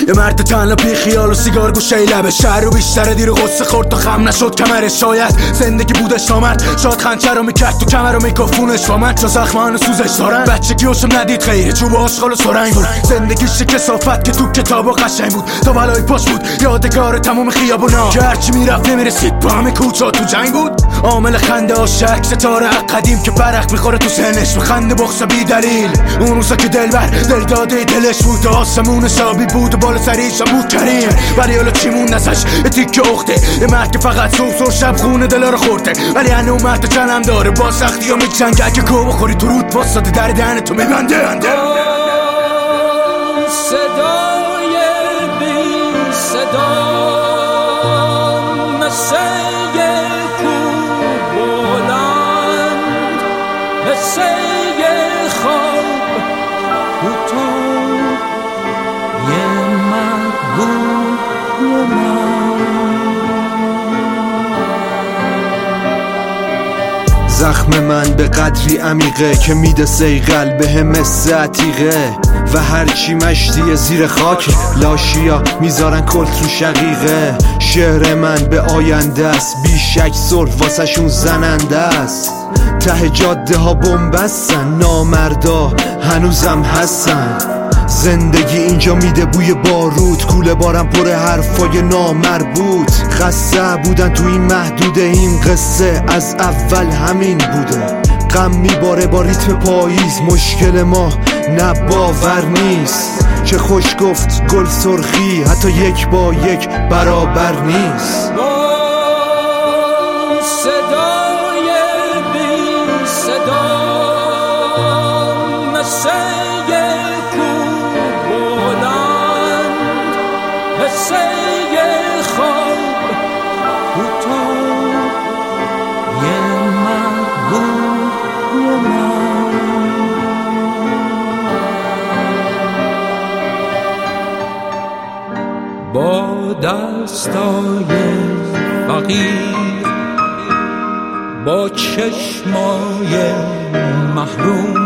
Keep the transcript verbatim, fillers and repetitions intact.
یه مرد تنها بی خیال و سیگار گوشه لبه، شهر رو بیشتر دیر و غصه خورد تا خم نشد کمرش. شاید زندگی بودش نامرد، شاید خنجر رو میکرد تو کمر و میکفونش با من، چا زخمان و سوزش دارن. بچگی هاشم ندید خیره، چوب آشغال و سرنگ بود. زندگیش کثافت که تو کتاب و قشنگ بود، تا بلای پاش بود یادگار تموم خیابونا که هرچی میرفت نمیرسید. با همه کوچا تو جنگ بود، عامل خنده ها شک ستاره قدیم که برق میخوره تو سنش، بخنده بخصه بی دلیل. اون روزا که دلبر دل داده دلش بود، آسمون شابی بود و بالا سریش هم بود کریم. ولی حالا چی مون نزش یه تیک اخته، یه مرد که فقط صبح و شب خونه دلا رو خورده. ولی هنو مرد جنم داره با سختی ها میجنگه، اگه کو بخوری تو رود واسطه در دهن تو میبنده. صدای بی صدا مثل یه کوه بلند، مثل یه خواب کوتاه، یه محبوب من. زخم من به قدری عمیقه که میده سیقل به هم مثل عتیقه، و هرچی مشتی زیر خاک لاشیا میذارن کل تو شقیقه. شعر من به آینده است، بیشک سر واسه شون زننده است. ته جاده ها بنبستن، نامردا هنوزم هستن. زندگی اینجا میده بوی بارود، کوله بارم پر حرفای نامربوط. خسته بودن تو این محدوده، این قصه از اول همین بوده. غم میباره با ریتم پاییز، مشکل ما نه باور نیست. چه خوش گفت گل سرخی حتی یک با یک برابر نیست. صدای بی صدا مثل یه کوه بلند، مثل یه خواب کوتاه، یه محبوب من. با دستای فقیر، با چشمای محروم،